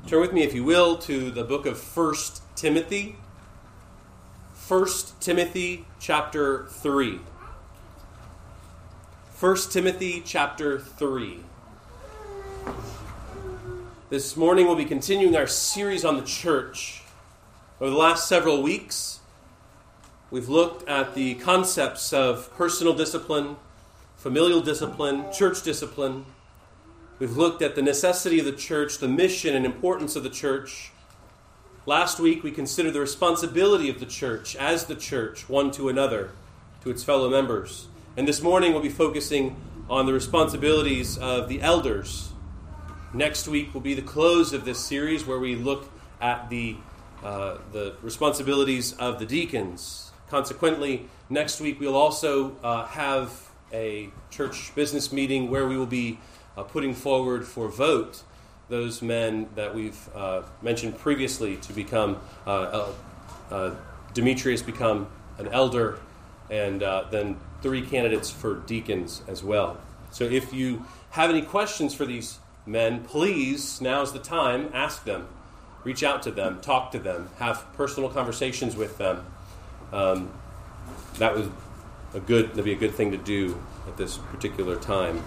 Turn with me, if you will, to the book of 1 Timothy. 1 Timothy chapter 3. 1 Timothy chapter 3. This morning we'll be continuing our series on the church. Over the last several weeks, we've looked at the concepts of personal discipline, familial discipline, church discipline. We've looked at the necessity of the church, the mission and importance of the church. Last week we considered the responsibility of the church as the church, one to another, to its fellow members. And this morning we'll be focusing on the responsibilities of the elders. Next week will be the close of this series where we look at the responsibilities of the deacons. Consequently, next week we'll also have a church business meeting where we will be putting forward for vote those men that we've mentioned previously to become, Demetrius become an elder, and then 3 candidates for deacons as well. So if you have any questions for these men, please, now's the time, ask them. Reach out to them, talk to them, have personal conversations with them. That'd be a good thing to do at this particular time.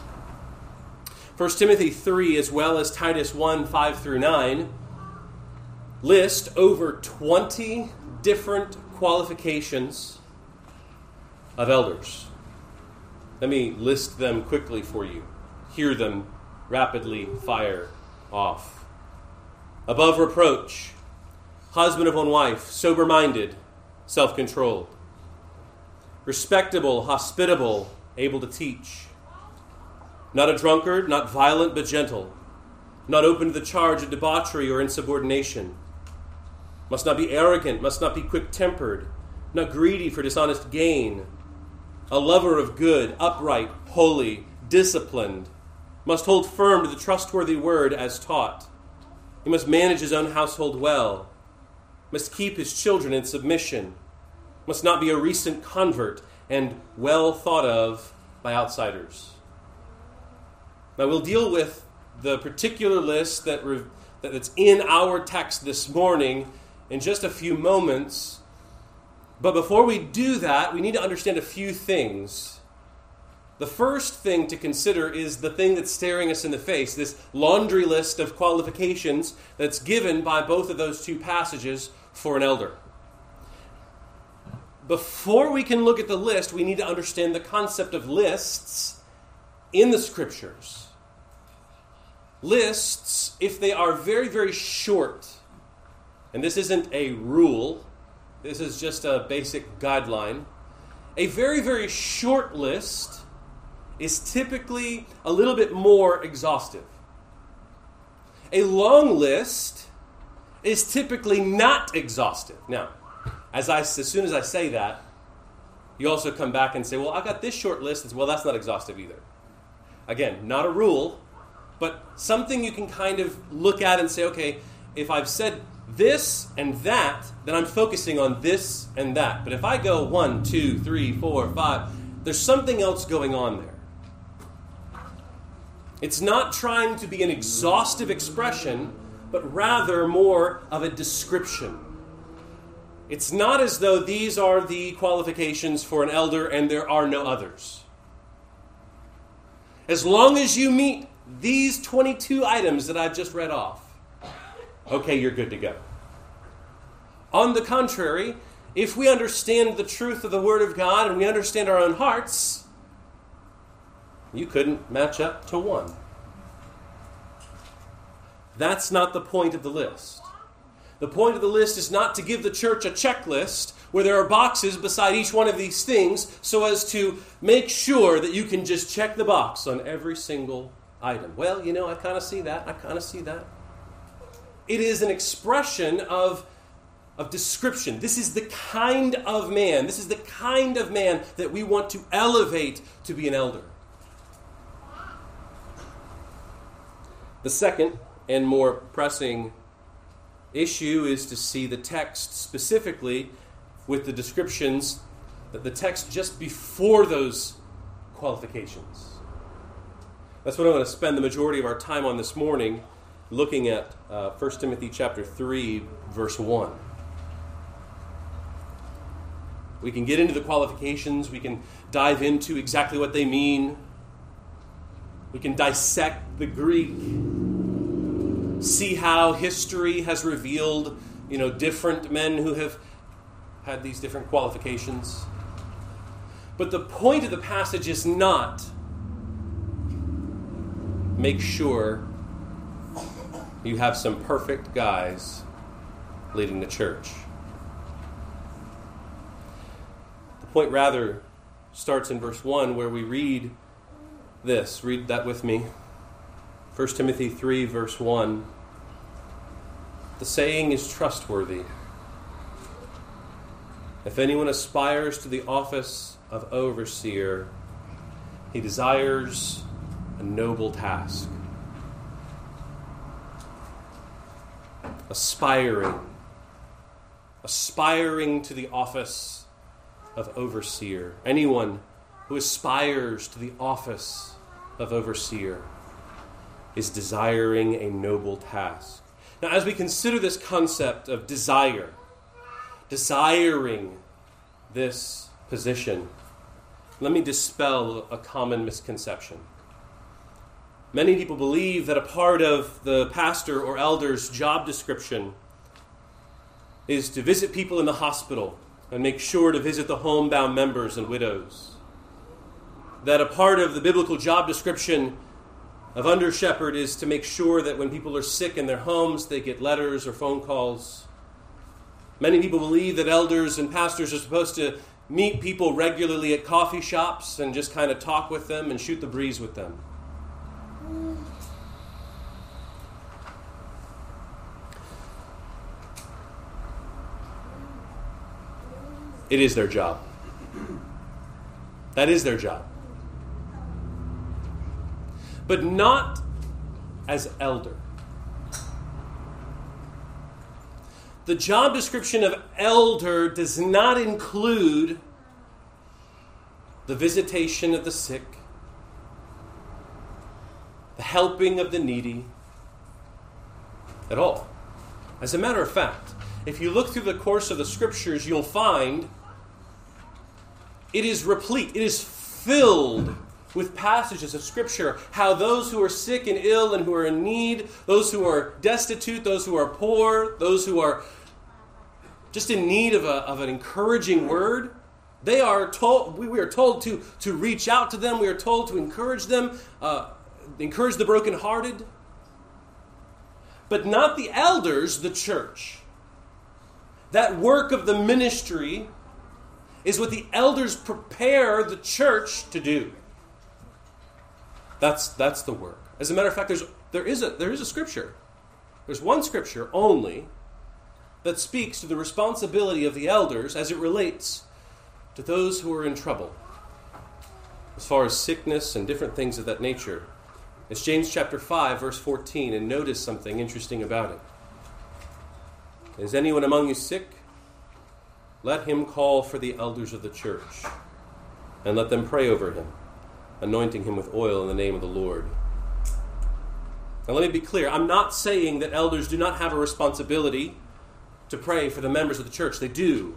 1 Timothy 3, as well as Titus 1, 5 through 9, list over 20 different qualifications of elders. Let me list them quickly for you. Hear them rapidly fire off. Above reproach, husband of one wife, sober-minded, self-controlled. Respectable, hospitable, able to teach. Not a drunkard, not violent but gentle. Not open to the charge of debauchery or insubordination. Must not be arrogant, must not be quick-tempered. Not greedy for dishonest gain. A lover of good, upright, holy, disciplined. Must hold firm to the trustworthy word as taught. He must manage his own household well. Must keep his children in submission. Must not be a recent convert and well thought of by outsiders. Now we'll deal with the particular list that's in our text this morning in just a few moments. But before we do that, we need to understand a few things. The first thing to consider is the thing that's staring us in the face, this laundry list of qualifications that's given by both of those two passages for an elder. Before we can look at the list, we need to understand the concept of lists in the Scriptures. Lists, if they are very, very short, and this isn't a rule, this is just a basic guideline, a very, very short list is typically a little bit more exhaustive. A long list is typically not exhaustive. Now, as soon as I say that, you also come back and say, well, I got this short list. Well, that's not exhaustive either. Again, not a rule, but something you can kind of look at and say, okay, if I've said this and that, then I'm focusing on this and that. But if I go 1, 2, 3, 4, 5, there's something else going on there. It's not trying to be an exhaustive expression, but rather more of a description. It's not as though these are the qualifications for an elder and there are no others. As long as you meet these 22 items that I've just read off, okay, you're good to go. On the contrary, if we understand the truth of the Word of God and we understand our own hearts, you couldn't match up to one. That's not the point of the list. The point of the list is not to give the church a checklist where there are boxes beside each one of these things so as to make sure that you can just check the box on every single item. Well, I kind of see that. It is an expression of description. This is the kind of man. This is the kind of man that we want to elevate to be an elder. The second and more pressing issue is to see the text specifically with the descriptions, that the text just before those qualifications. That's what I'm going to spend the majority of our time on this morning. looking at 1 Timothy chapter 3, verse 1. We can get into the qualifications. We can dive into exactly what they mean. We can dissect the Greek. See how history has revealed, different men who have had these different qualifications. But the point of the passage is not make sure you have some perfect guys leading the church. The point rather starts in verse 1 where we read this. Read that with me. 1 Timothy 3, verse 1. The saying is trustworthy. If anyone aspires to the office of overseer, he desires a noble task. Aspiring to the office of overseer. Anyone who aspires to the office of overseer is desiring a noble task. Now, as we consider this concept of desiring this position, let me dispel a common misconception. Many people believe that a part of the pastor or elder's job description is to visit people in the hospital and make sure to visit the homebound members and widows. That a part of the biblical job description of under shepherd is to make sure that when people are sick in their homes, they get letters or phone calls. Many people believe that elders and pastors are supposed to meet people regularly at coffee shops and just kind of talk with them and shoot the breeze with them. It is their job. That is their job. But not as elder. The job description of elder does not include the visitation of the sick, the helping of the needy, at all. As a matter of fact, if you look through the course of the Scriptures, you'll find it is replete, it is filled with passages of Scripture, how those who are sick and ill and who are in need, those who are destitute, those who are poor, those who are just in need of an encouraging word, we are told to reach out to them. We are told to encourage them, encourage the brokenhearted. But not the elders, the church. That work of the ministry is what the elders prepare the church to do. That's the work. As a matter of fact, there is a scripture. There's one scripture only that speaks to the responsibility of the elders as it relates to those who are in trouble, as far as sickness and different things of that nature. It's James chapter 5, verse 14, and notice something interesting about it. Is anyone among you sick? Let him call for the elders of the church, and let them pray over him, anointing him with oil in the name of the Lord. Now let me be clear. I'm not saying that elders do not have a responsibility to pray for the members of the church. They do.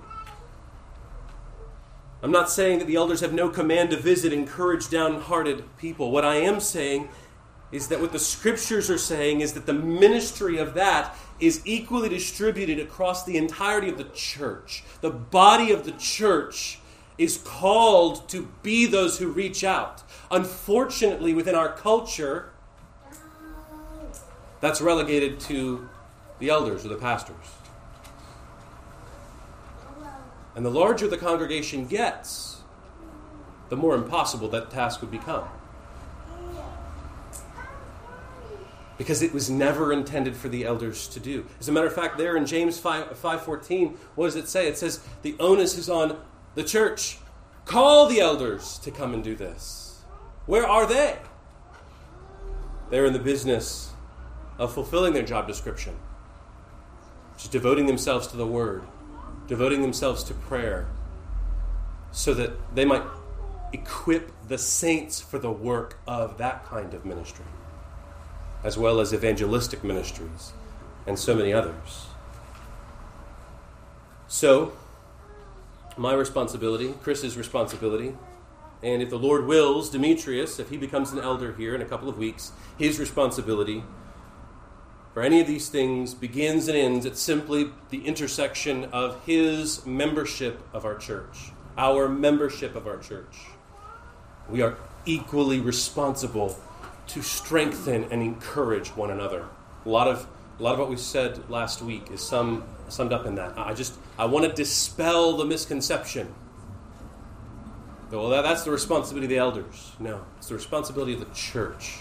I'm not saying that the elders have no command to visit encourage downhearted people. What I am saying is that what the Scriptures are saying is that the ministry of that is equally distributed across the entirety of the church. The body of the church is called to be those who reach out. Unfortunately, within our culture, that's relegated to the elders or the pastors. And the larger the congregation gets, the more impossible that task would become. Because it was never intended for the elders to do. As a matter of fact, there in James 5:14, what does it say? It says, the onus is on the church. Call the elders to come and do this. Where are they? They're in the business of fulfilling their job description, which is devoting themselves to the Word, devoting themselves to prayer, so that they might equip the saints for the work of that kind of ministry. as well as evangelistic ministries, and so many others. So, my responsibility, Chris's responsibility, and if the Lord wills, Demetrius, if he becomes an elder here in a couple of weeks, his responsibility for any of these things begins and ends at simply the intersection of his membership of our church, our membership of our church. We are equally responsible to strengthen and encourage one another. A lot of what we said last week is summed up in that. I want to dispel the misconception. Well, that's the responsibility of the elders. No, it's the responsibility of the church.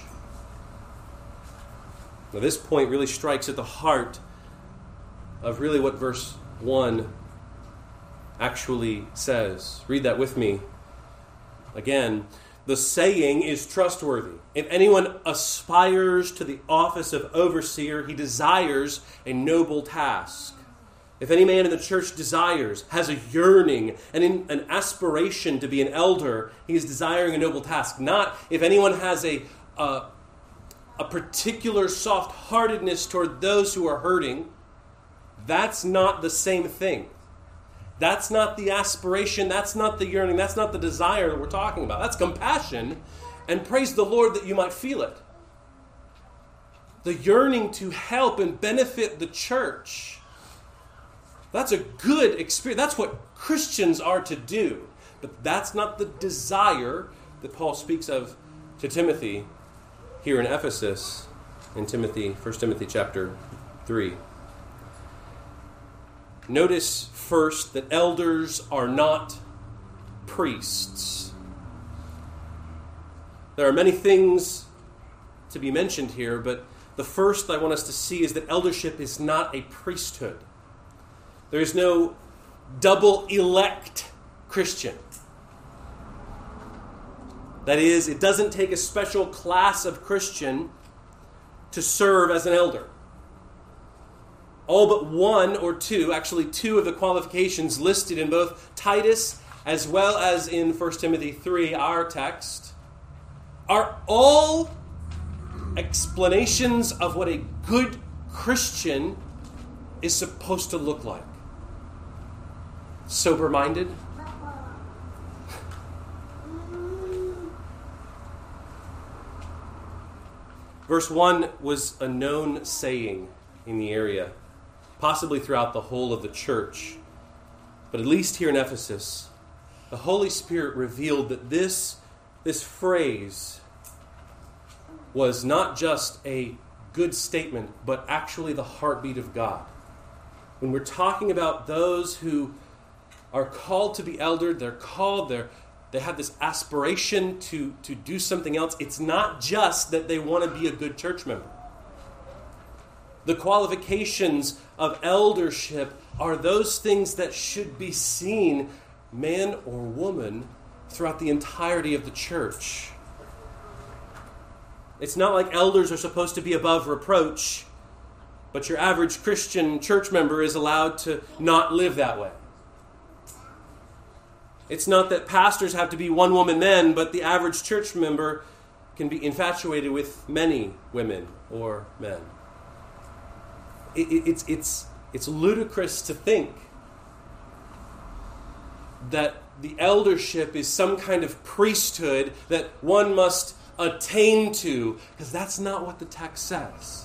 Now, this point really strikes at the heart of really what verse 1 actually says. Read that with me again. The saying is trustworthy. If anyone aspires to the office of overseer, he desires a noble task. If any man in the church desires, has a yearning, and an aspiration to be an elder, he is desiring a noble task. Not if anyone has a particular soft-heartedness toward those who are hurting. That's not the same thing. That's not the aspiration. That's not the yearning. That's not the desire that we're talking about. That's compassion, and praise the Lord that you might feel it. The yearning to help and benefit the church. That's a good experience. That's what Christians are to do. But that's not the desire that Paul speaks of to Timothy here in Ephesus, in 1 Timothy chapter 3. Notice first that elders are not priests. There are many things to be mentioned here, but the first I want us to see is that eldership is not a priesthood. There is no double elect Christian. That is, it doesn't take a special class of Christian to serve as an elder. All but one or two, actually two of the qualifications listed in both Titus as well as in 1 Timothy 3, our text, are all explanations of what a good Christian is supposed to look like. Sober-minded. Verse 1 was a known saying in the area, possibly throughout the whole of the church. But at least here in Ephesus, the Holy Spirit revealed that this phrase was not just a good statement, but actually the heartbeat of God. When we're talking about those who are called to be eldered, they have this aspiration to do something else. It's not just that they want to be a good church member. The qualifications of eldership are those things that should be seen, man or woman, throughout the entirety of the church. It's not like elders are supposed to be above reproach, but your average Christian church member is allowed to not live that way. It's not that pastors have to be one-woman men, but the average church member can be infatuated with many women or men. It's ludicrous to think that the eldership is some kind of priesthood that one must attain to, because that's not what the text says.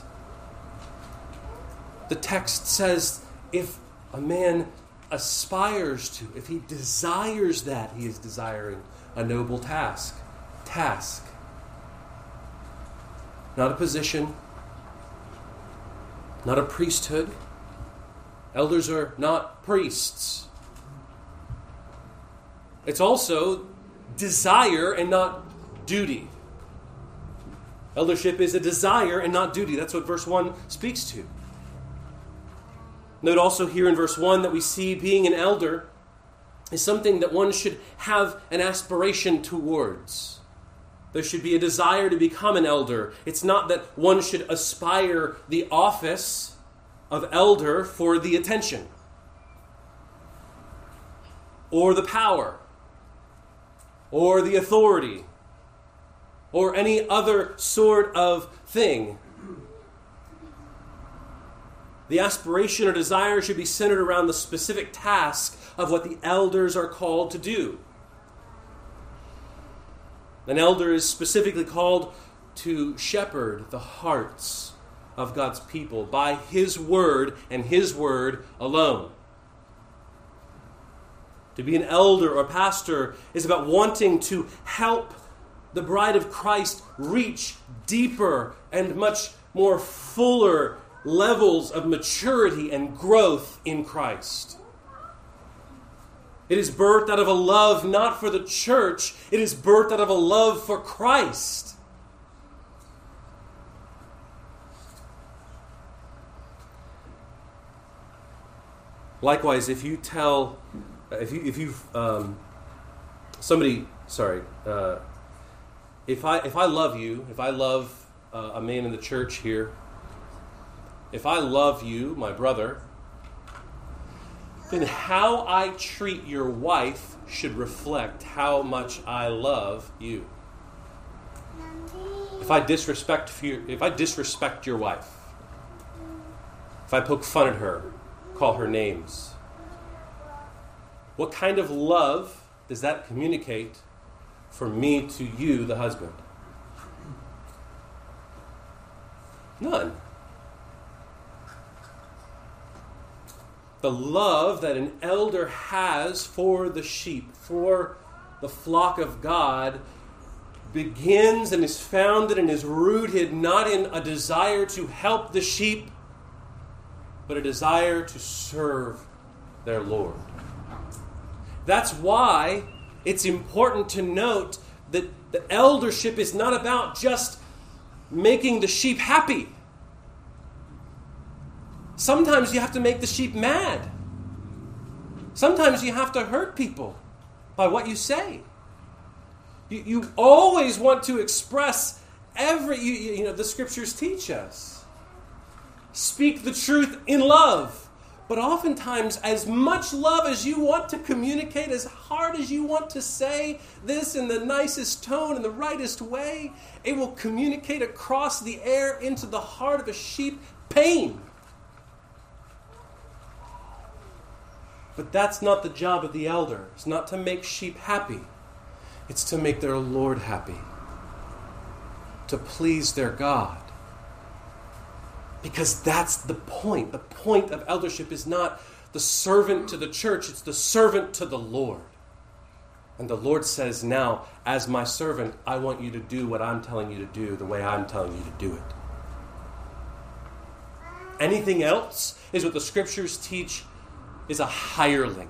The text says if a man aspires to, if he desires that, he is desiring a noble task. Not a position, not a priesthood. Elders are not priests. It's also desire and not duty. Eldership is a desire and not duty. That's what verse 1 speaks to. Note also here in verse 1 that we see being an elder is something that one should have an aspiration towards. There should be a desire to become an elder. It's not that one should aspire the office of elder for the attention or the power or the authority or any other sort of thing. The aspiration or desire should be centered around the specific task of what the elders are called to do. An elder is specifically called to shepherd the hearts of God's people by His word and His word alone. To be an elder or pastor is about wanting to help the bride of Christ reach deeper and much more fuller levels of maturity and growth in Christ. It is birthed out of a love not for the church, it is birthed out of a love for Christ. Likewise, if you tell, if I love you, if I love a man in the church here, if I love you, my brother, then how I treat your wife should reflect how much I love you. If I disrespect your wife, if I poke fun at her, call her names, what kind of love does that communicate for me to you, the husband? None. The love that an elder has for the sheep, for the flock of God, begins and is founded and is rooted not in a desire to help the sheep, but a desire to serve their Lord. That's why it's important to note that the eldership is not about just making the sheep happy. Sometimes you have to make the sheep mad. Sometimes you have to hurt people by what you say. You always want to express the scriptures teach us. Speak the truth in love. But oftentimes, as much love as you want to communicate, as hard as you want to say this in the nicest tone, in the rightest way, it will communicate across the air into the heart of a sheep pain. But that's not the job of the elder. It's not to make sheep happy. It's to make their Lord happy. To please their God. Because that's the point. The point of eldership is not the servant to the church. It's the servant to the Lord. And the Lord says, now, as my servant, I want you to do what I'm telling you to do the way I'm telling you to do it. Anything else is what the scriptures teach is a hireling.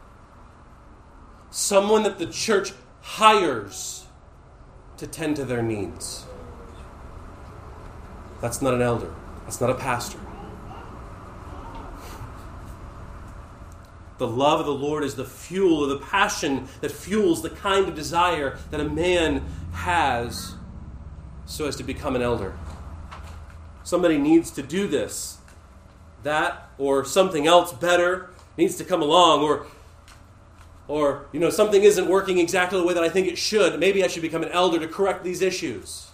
Someone that the church hires to tend to their needs. That's not an elder. That's not a pastor. The love of the Lord is the fuel or the passion that fuels the kind of desire that a man has so as to become an elder. Somebody needs to do this. That or something else better needs to come along, or something isn't working exactly the way that I think it should. Maybe I should become an elder to correct these issues.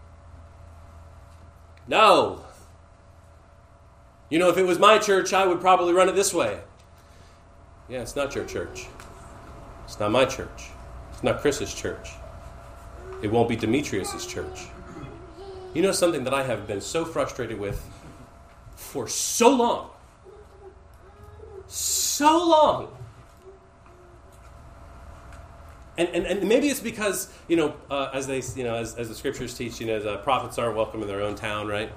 No. If it was my church, I would probably run it this way. Yeah, it's not your church. It's not my church. It's not Chris's church. It won't be Demetrius's church. Something that I have been so frustrated with for so long. So long. And maybe it's because, as the scriptures teach, the prophets aren't welcome in their own town, right?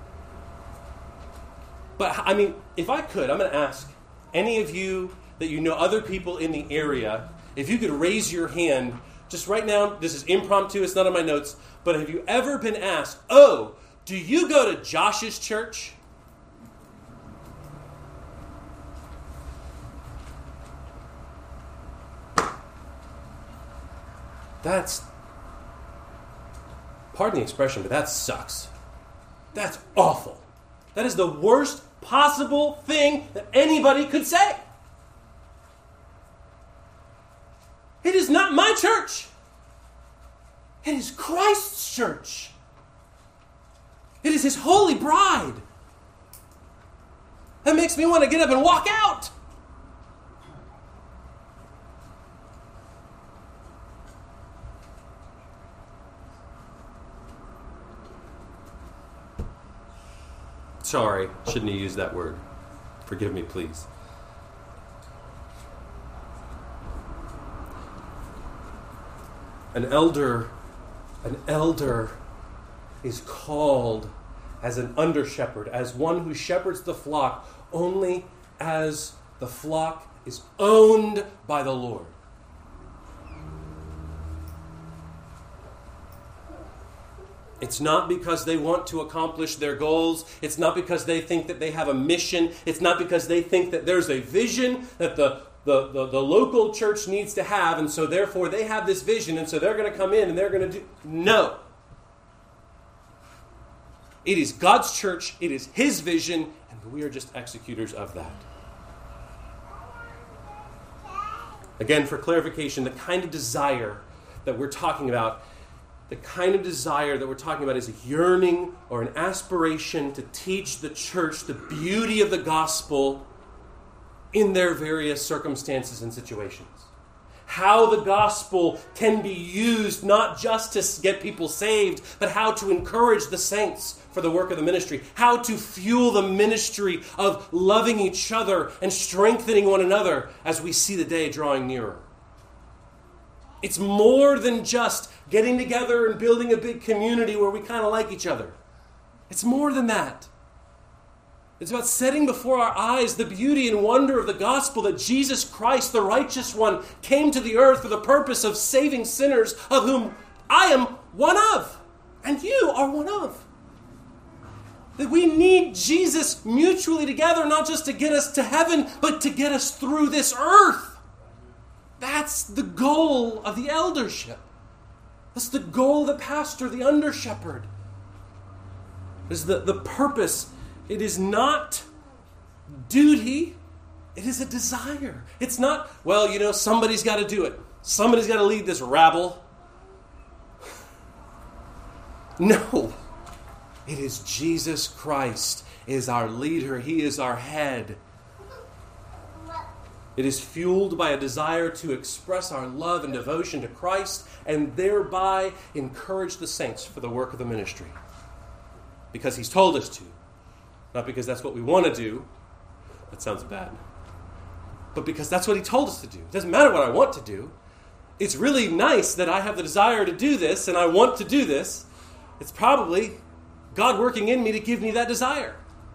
But, if I could, I'm going to ask any of you that other people in the area, if you could raise your hand, just right now, this is impromptu, it's not on my notes, but have you ever been asked, do you go to Josh's church? That's, pardon the expression, but that sucks. That's awful. That is the worst possible thing that anybody could say. It is not my church. It is Christ's church. It is His holy bride. That makes me want to get up and walk out. Sorry, shouldn't have used that word. Forgive me, please. An elder is called as an under-shepherd, as one who shepherds the flock only as the flock is owned by the Lord. It's not because they want to accomplish their goals. It's not because they think that they have a mission. It's not because they think that there's a vision that the local church needs to have, and so therefore they have this vision, and so they're going to come in and they're going to do... No. It is God's church. It is His vision, and we are just executors of that. Again, for clarification, the kind of desire that we're talking about is a yearning or an aspiration to teach the church the beauty of the gospel in their various circumstances and situations. How the gospel can be used not just to get people saved, but how to encourage the saints for the work of the ministry. How to fuel the ministry of loving each other and strengthening one another as we see the day drawing nearer. It's more than just getting together and building a big community where we kind of like each other. It's more than that. It's about setting before our eyes the beauty and wonder of the gospel that Jesus Christ, the righteous one, came to the earth for the purpose of saving sinners, of whom I am one of, and you are one of. That we need Jesus mutually together, not just to get us to heaven, but to get us through this earth. That's the goal of the eldership. That's the goal of the pastor, the under-shepherd. Is the purpose. It is not duty. It is a desire. It's not, well, somebody's got to do it. Somebody's got to lead this rabble. No. It is Jesus Christ is our leader. He is our head. It is fueled by a desire to express our love and devotion to Christ and thereby encourage the saints for the work of the ministry. Because He's told us to. Not because that's what we want to do. That sounds bad. But because that's what He told us to do. It doesn't matter what I want to do. It's really nice that I have the desire to do this and I want to do this. It's probably God working in me to give me that desire.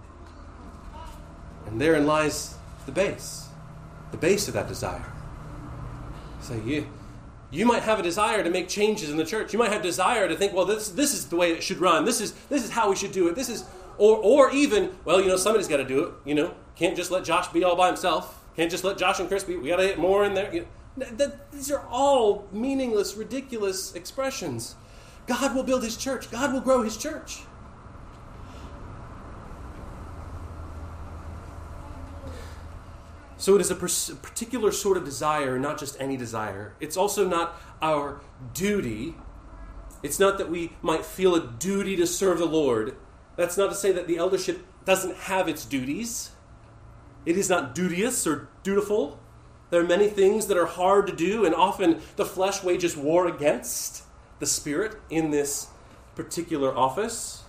And therein lies the base of that desire. So you might have a desire to make changes in the church. You might have a desire to think, well, this is the way it should run. This is how we should do it. This is or even, well, somebody's got to do it. Can't just let Josh be all by himself. Can't just let Josh and Chris be. We got to get more in there. These are all meaningless, ridiculous expressions. God will build His church. God will grow His church. So it is a particular sort of desire, not just any desire. It's also not our duty. It's not that we might feel a duty to serve the Lord. That's not to say that the eldership doesn't have its duties. It is not duteous or dutiful. There are many things that are hard to do, and often the flesh wages war against the Spirit in this particular office.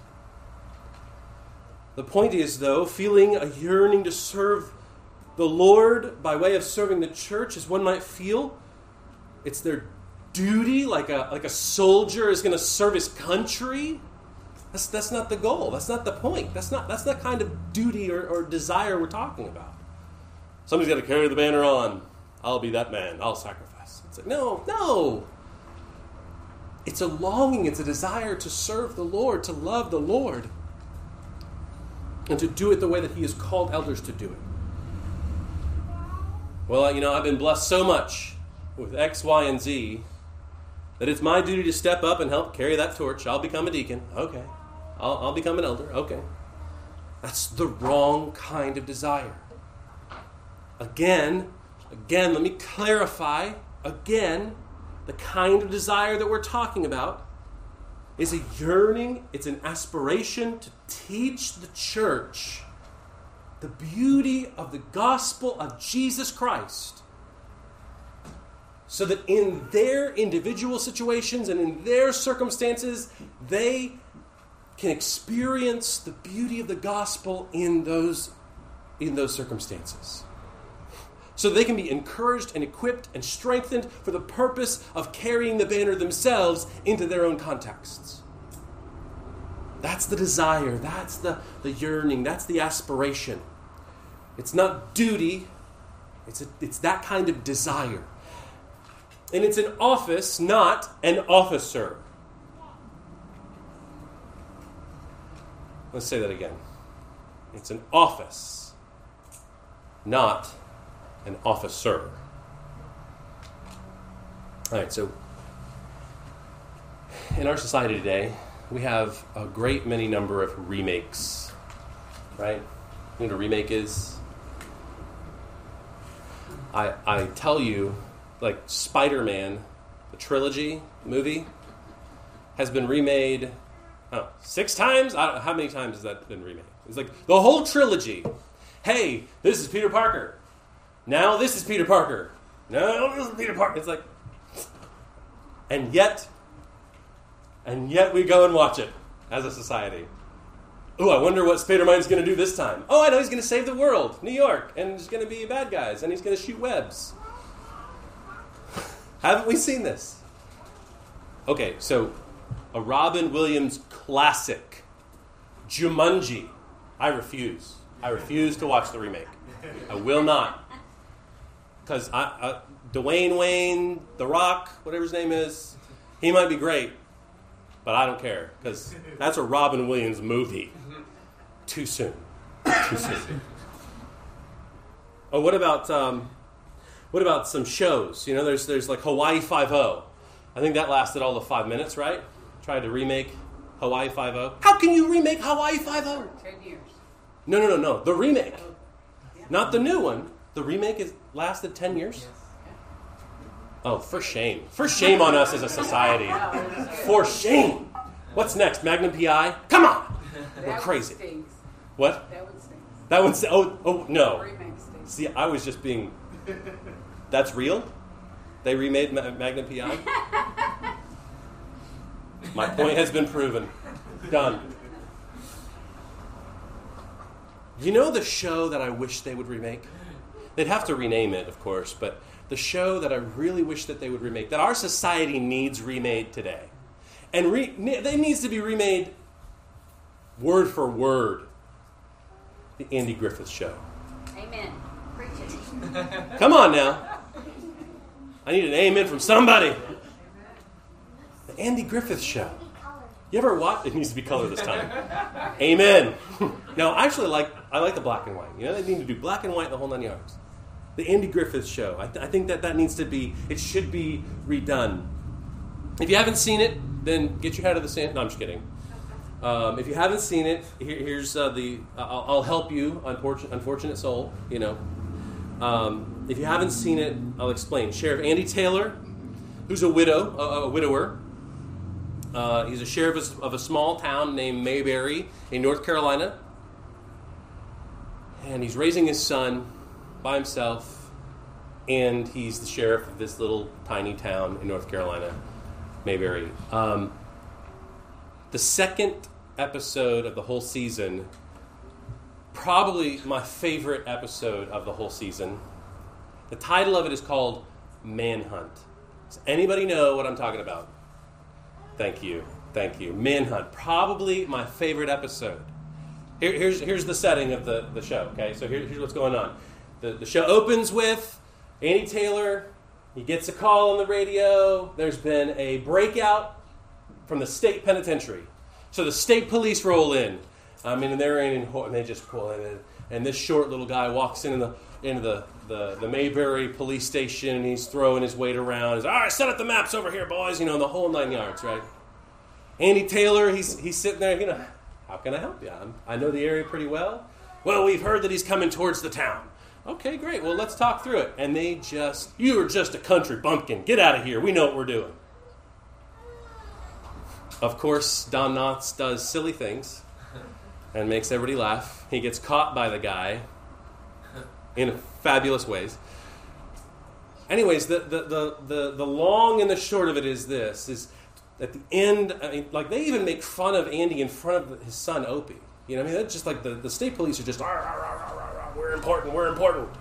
The point is, though, feeling a yearning to serve the Lord by way of serving the church, as one might feel, it's their duty, like a soldier is going to serve his country. That's not the goal. That's not the point. That's the kind of duty or desire we're talking about. Somebody's got to carry the banner on. I'll be that man. I'll sacrifice. It's like, no. It's a longing. It's a desire to serve the Lord, to love the Lord, and to do it the way that He has called elders to do it. Well, I've been blessed so much with X, Y, and Z that it's my duty to step up and help carry that torch. I'll become a deacon. Okay. I'll become an elder. Okay. That's the wrong kind of desire. Again, let me clarify. Again, the kind of desire that we're talking about is a yearning, it's an aspiration to teach the church the beauty of the gospel of Jesus Christ, so that in their individual situations and in their circumstances, they can experience the beauty of the gospel in those circumstances. So they can be encouraged and equipped and strengthened for the purpose of carrying the banner themselves into their own contexts. That's the desire, that's the yearning, that's the aspiration. It's not duty, it's that kind of desire. And it's an office, not an officer. Let's say that again. It's an office, not an officer. All right, so in our society today, we have a great many number of remakes, right? You know what a remake is? I tell you, like Spider-Man, the trilogy movie, has been remade 6 times? How many times has that been remade? It's like the whole trilogy. Hey, this is Peter Parker. Now this is Peter Parker. No, this is Peter Parker. It's like, and yet we go and watch it as a society. Oh, I wonder what Spider-Man's going to do this time. Oh, I know he's going to save the world, New York, and there's going to be bad guys, and he's going to shoot webs. Haven't we seen this? Okay, so a Robin Williams classic, Jumanji. I refuse. I refuse to watch the remake. I will not. Because Dwayne Wayne, The Rock, whatever his name is, he might be great, but I don't care. Because that's a Robin Williams movie. Too soon. Too soon. Oh, what about some shows? You know, there's like Hawaii Five-0. I think that lasted all of 5 minutes, right? Tried to remake Hawaii Five-0. How can you remake Hawaii Five-0? 10 years. No. The remake. Not the new one. The remake lasted 10 years? Yes. Oh, for shame. For shame on us as a society. For shame. What's next? Magnum P.I.? Come on! We're crazy. Stinks. What? That one stinks. That one's... Oh, no. Remake stinks. See, I was just being... That's real? They remade Magnum P.I.? My point has been proven. Done. You know the show that I wish they would remake? They'd have to rename it, of course, but the show that I really wish that they would remake, that our society needs remade today. And it needs to be remade word for word. The Andy Griffith Show. Amen. Preach it. Come on now. I need an amen from somebody. The Andy Griffith Show. You ever watch? It needs to be color this time. Amen. No, actually, I like the black and white. You know, they need to do black and white the whole 9 yards. The Andy Griffith Show. I think that needs to be. It should be redone. If you haven't seen it, then get your head out of the sand. No, I'm just kidding. If you haven't seen it, here's I'll help you, unfortunate soul. You know, if you haven't seen it, I'll explain. Sheriff Andy Taylor, who's a widower. He's a sheriff of a small town named Mayberry in North Carolina. And he's raising his son by himself. And he's the sheriff of this little tiny town in North Carolina, Mayberry. The second episode of the whole season, probably my favorite episode of the whole season. The title of it is called Manhunt. Does anybody know what I'm talking about? Thank you. Manhunt. Probably my favorite episode. Here's the setting of the show, okay? So here's what's going on. The show opens with Andy Taylor. He gets a call on the radio. There's been a breakout from the state penitentiary. So the state police roll in. And they're in, and they just pull in. And this short little guy walks into the Mayberry police station, and he's throwing his weight around. He's, all right, set up the maps over here, boys. You know, the whole 9 yards, right? Andy Taylor, he's sitting there, you know, how can I help you? I know the area pretty well. Well, we've heard that he's coming towards the town. Okay, great. Well, let's talk through it. And you are just a country bumpkin. Get out of here. We know what we're doing. Of course, Don Knotts does silly things. and makes everybody laugh. He gets caught by the guy in fabulous ways. Anyways, the long and the short of it is this, is at the end, I mean, like they even make fun of Andy in front of his son Opie. You know, I mean, that's just like the state police are just, rah, rah, rah, rah, rah, rah, we're important.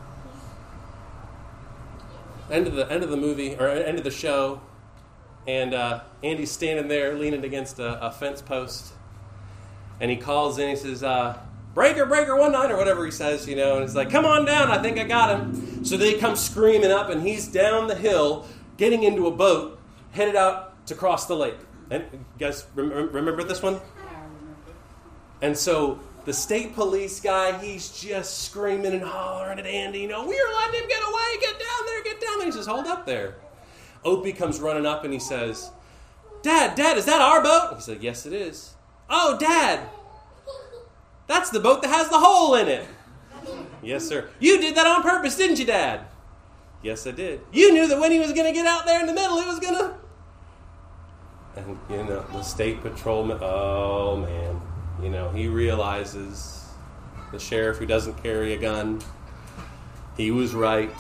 End of the movie, or end of the show, and Andy's standing there leaning against a fence post, and he calls in, he says, breaker, 1-9, or whatever he says, you know, and he's like, come on down, I think I got him. So they come screaming up, and he's down the hill, getting into a boat, headed out to cross the lake. And you guys remember this one? And so the state police guy, he's just screaming and hollering at Andy, you know, we're letting him get away, get down there. He says, hold up there. Opie comes running up and he says, Dad, is that our boat? He said, yes, it is. Oh, Dad, that's the boat that has the hole in it. Yes, sir. You did that on purpose, didn't you, Dad? Yes, I did. You knew that when he was going to get out there in the middle, he was going to... And, you know, the state patrolman, oh, man. You know, he realizes the sheriff who doesn't carry a gun, he was right.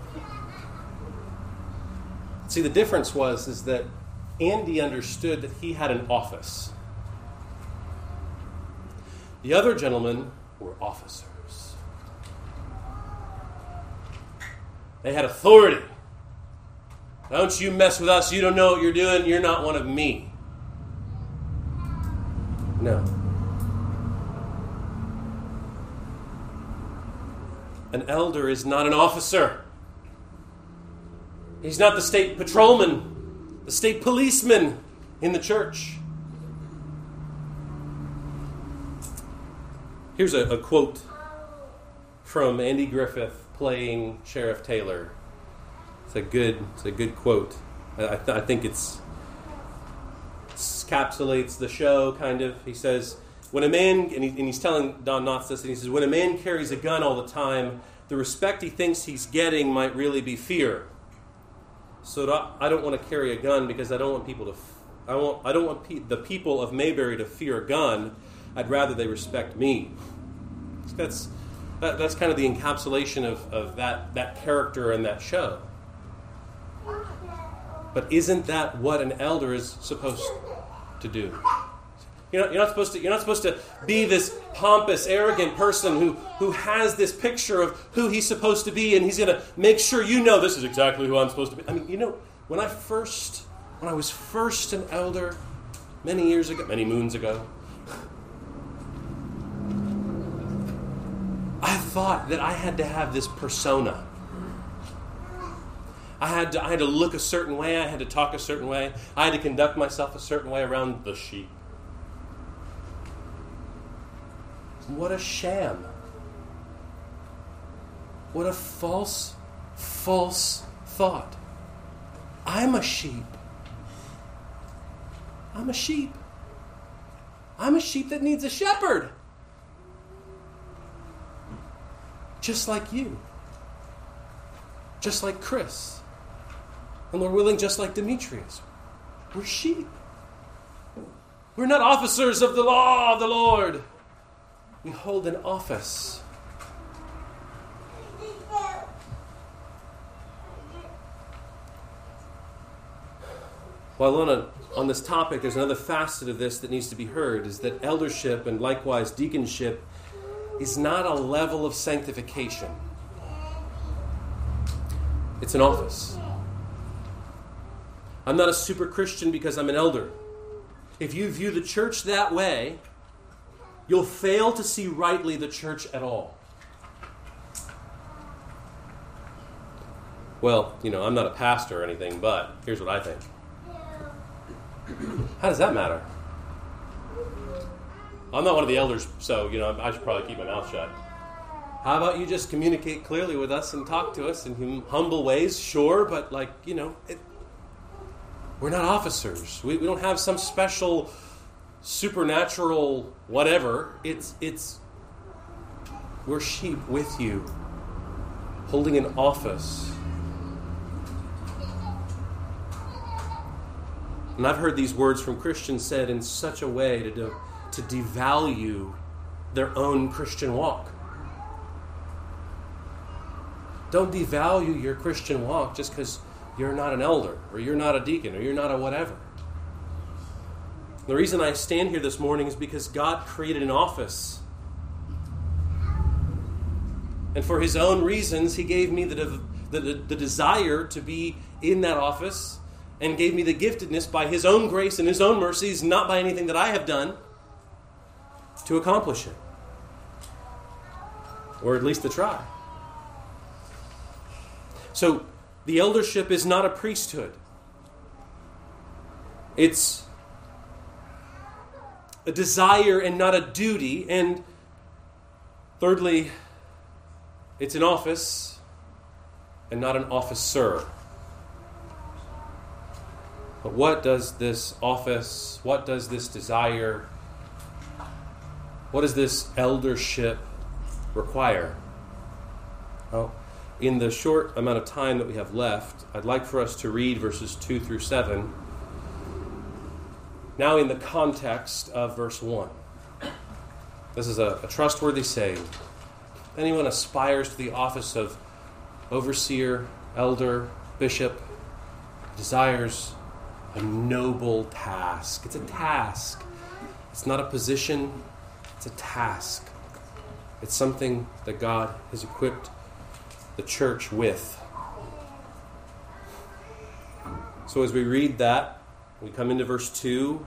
See, the difference is that Andy understood that he had an office. The other gentlemen were officers. They had authority. Don't you mess with us. You don't know what you're doing. You're not one of me. No. An elder is not an officer. He's not the state patrolman, the state policeman in the church. Here's a quote from Andy Griffith playing Sheriff Taylor. It's a good quote. I think it encapsulates the show, kind of. He says, when a man, and he's telling Don Knotts this, and he says, when a man carries a gun all the time, the respect he thinks he's getting might really be fear. So I don't want to carry a gun because I don't want people to. I don't want the people of Mayberry to fear a gun. I'd rather they respect me. That's kind of the encapsulation of that character in that show. But isn't that what an elder is supposed to do? You're not supposed to be this pompous, arrogant person who has this picture of who he's supposed to be, and he's going to make sure you know this is exactly who I'm supposed to be. I mean, you know, when I was first an elder many moons ago, I thought that I had to have this persona. I had to look a certain way. I had to talk a certain way. I had to conduct myself a certain way around the sheep. What a sham. What a false thought. I'm a sheep. I'm a sheep. I'm a sheep that needs a shepherd. Just like you. Just like Chris. And Lord willing, just like Demetrius. We're sheep. We're not officers of the law of the Lord. We hold an office. While on this topic, there's another facet of this that needs to be heard, is that eldership and likewise deaconship is not a level of sanctification. It's an office. I'm not a super Christian because I'm an elder. If you view the church that way, you'll fail to see rightly the church at all. Well, you know, I'm not a pastor or anything, but here's what I think. How does that matter? I'm not one of the elders, so, you know, I should probably keep my mouth shut. How about you just communicate clearly with us and talk to us in humble ways? Sure, but, like, you know, we're not officers. We don't have some special supernatural whatever. It's we're sheep with you, holding an office. And I've heard these words from Christians said in such a way to devalue their own Christian walk. Don't devalue your Christian walk just because you're not an elder, or you're not a deacon, or you're not a whatever. The reason I stand here this morning is because God created an office. And for His own reasons, He gave me the desire to be in that office, and gave me the giftedness by His own grace and His own mercies, not by anything that I have done, to accomplish it. Or at least to try. So, the eldership is not a priesthood. It's a desire and not a duty. And thirdly, it's an office and not an officer. But what does this office, what does this desire, what does this eldership require? Well, in the short amount of time that we have left, I'd like for us to read verses 2 through 7. Now in the context of verse 1. This is a trustworthy saying. If anyone aspires to the office of overseer, elder, bishop, desires a noble task. It's a task. It's not a position. It's a task. It's something that God has equipped the church with. So as we read that, we come into verse 2.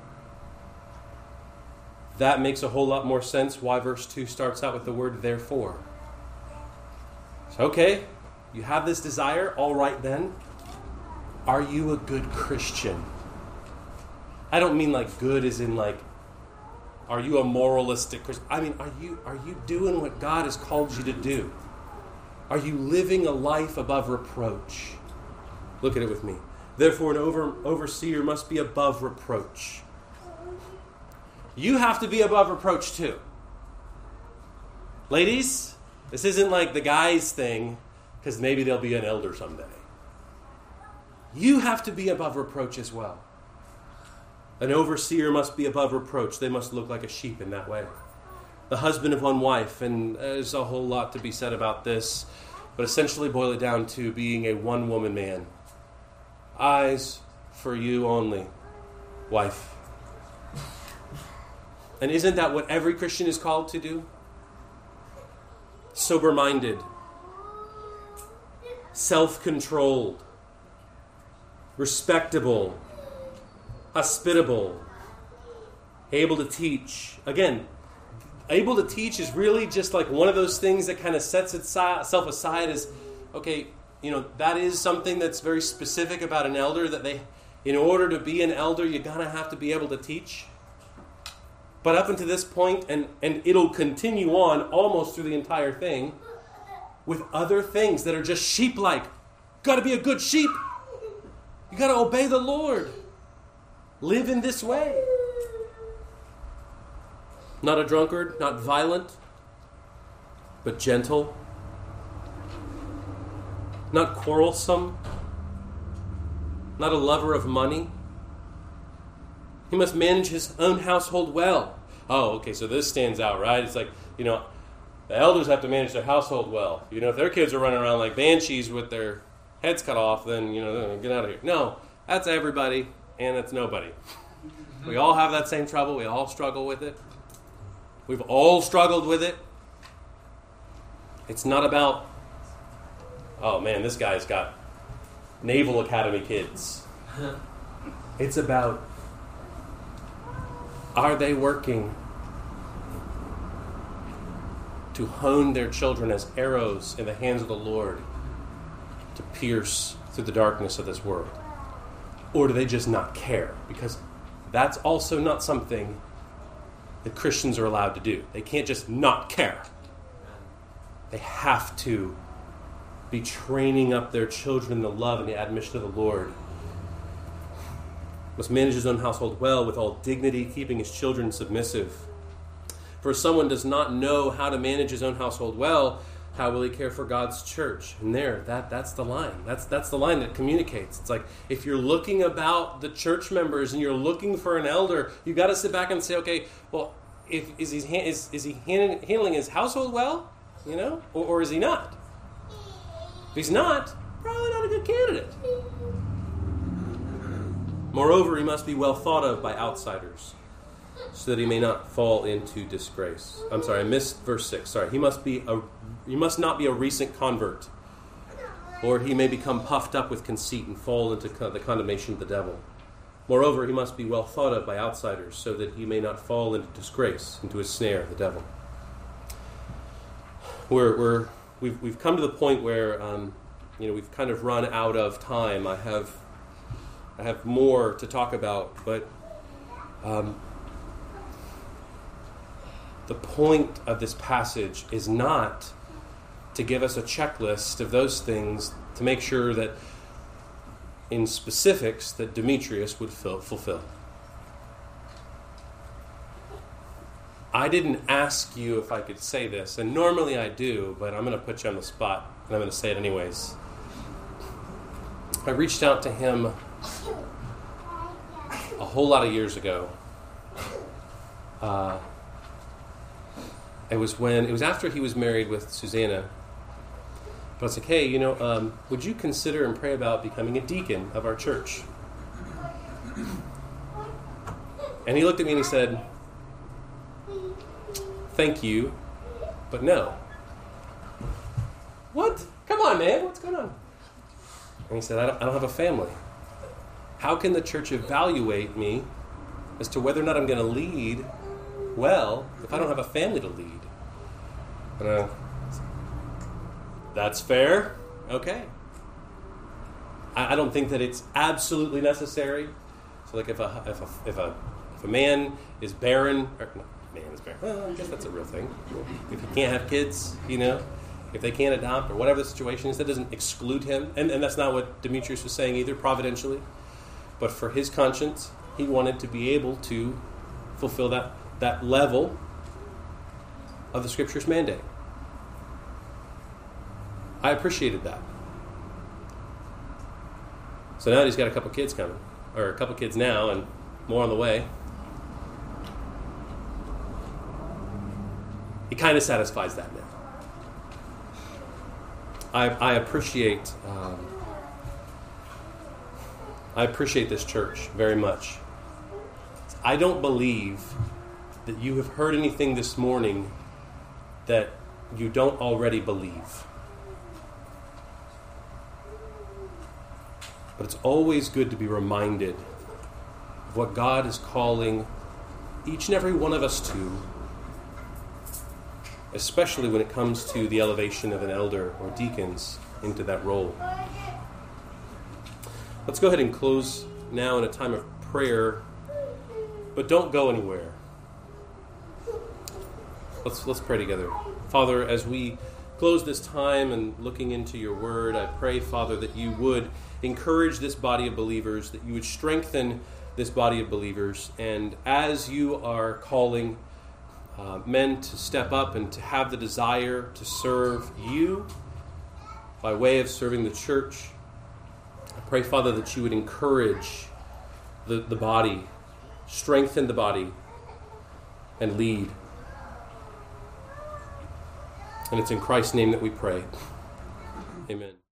That makes a whole lot more sense why verse 2 starts out with the word therefore. So, okay, you have this desire, all right then. Are you a good Christian? I don't mean like good as in like, are you a moralistic Christian? I mean, are you doing what God has called you to do? Are you living a life above reproach? Look at it with me. Therefore, an overseer must be above reproach. You have to be above reproach too. Ladies, this isn't like the guys' thing, because maybe they'll be an elder someday. You have to be above reproach as well. An overseer must be above reproach. They must look like a sheep in that way. The husband of one wife, and there's a whole lot to be said about this, but essentially boil it down to being a one-woman man. Eyes for you only, wife. And isn't that what every Christian is called to do? Sober-minded, self-controlled, respectable, hospitable, able to teach. Again, able to teach is really just like one of those things that kind of sets itself aside as, okay, that is something that's very specific about an elder, that in order to be an elder, you're going to have to be able to teach. But up until this point, and it'll continue on almost through the entire thing, with other things that are just sheep-like. Got to be a good sheep. You got to obey the Lord. Live in this way. Not a drunkard, not violent, but gentle. Not quarrelsome. Not a lover of money. He must manage his own household well. Oh, okay, so this stands out, right? It's like, the elders have to manage their household well. If their kids are running around like banshees with their heads cut off, then, get out of here. No, that's everybody, and it's nobody. We all have that same trouble. We all struggle with it. We've all struggled with it. It's not about, oh man, this guy's got Naval Academy kids. It's about, are they working to hone their children as arrows in the hands of the Lord to pierce through the darkness of this world? Or do they just not care? Because that's also not something that Christians are allowed to do. They can't just not care. They have to be training up their children in the love and the admonition of the Lord. Must manage his own household well with all dignity, keeping his children submissive. For if someone does not know how to manage his own household well, how will he care for God's church? And that's the line. That's the line that communicates. It's like, if you're looking about the church members and you're looking for an elder, you've got to sit back and say, okay, well, is he handling his household well, or is he not? If he's not, probably not a good candidate. Moreover, he must be well thought of by outsiders, so that he may not fall into disgrace. I'm sorry, I missed verse 6. Sorry, he must not be a recent convert, or he may become puffed up with conceit and fall into the condemnation of the devil. Moreover, he must be well thought of by outsiders, so that he may not fall into disgrace, into a snare of the devil. We've come to the point where we've kind of run out of time. I have more to talk about, but the point of this passage is not to give us a checklist of those things to make sure that in specifics that Demetrius would fulfill. I didn't ask you if I could say this, and normally I do, but I'm going to put you on the spot, and I'm going to say it anyways. I reached out to him a whole lot of years ago. It was after he was married with Susanna. But I was like, hey, would you consider and pray about becoming a deacon of our church? And he looked at me and he said, thank you, but no. What? Come on, man. What's going on? And he said, I don't have a family. How can the church evaluate me as to whether or not I'm going to lead well if I don't have a family to lead? And that's fair. Okay. I don't think that it's absolutely necessary. So, like, if a man is barren, well, I guess that's a real thing. If he can't have kids, if they can't adopt or whatever the situation is, that doesn't exclude him. And that's not what Demetrius was saying either, providentially. But for his conscience, he wanted to be able to fulfill that level of the Scripture's mandate. I appreciated that. So now he's got a couple kids coming, or a couple kids now, and more on the way. He kind of satisfies that now. I appreciate this church very much. I don't believe that you have heard anything this morning that you don't already believe. But it's always good to be reminded of what God is calling each and every one of us to, especially when it comes to the elevation of an elder or deacons into that role. Let's go ahead and close now in a time of prayer, but don't go anywhere. Let's pray together. Father, as we close this time and looking into your word, I pray, Father, that you would encourage this body of believers, that you would strengthen this body of believers, and as you are calling men to step up and to have the desire to serve you by way of serving the church, I pray, Father, that you would encourage the body, strengthen the body, and lead. And it's in Christ's name that we pray. Amen.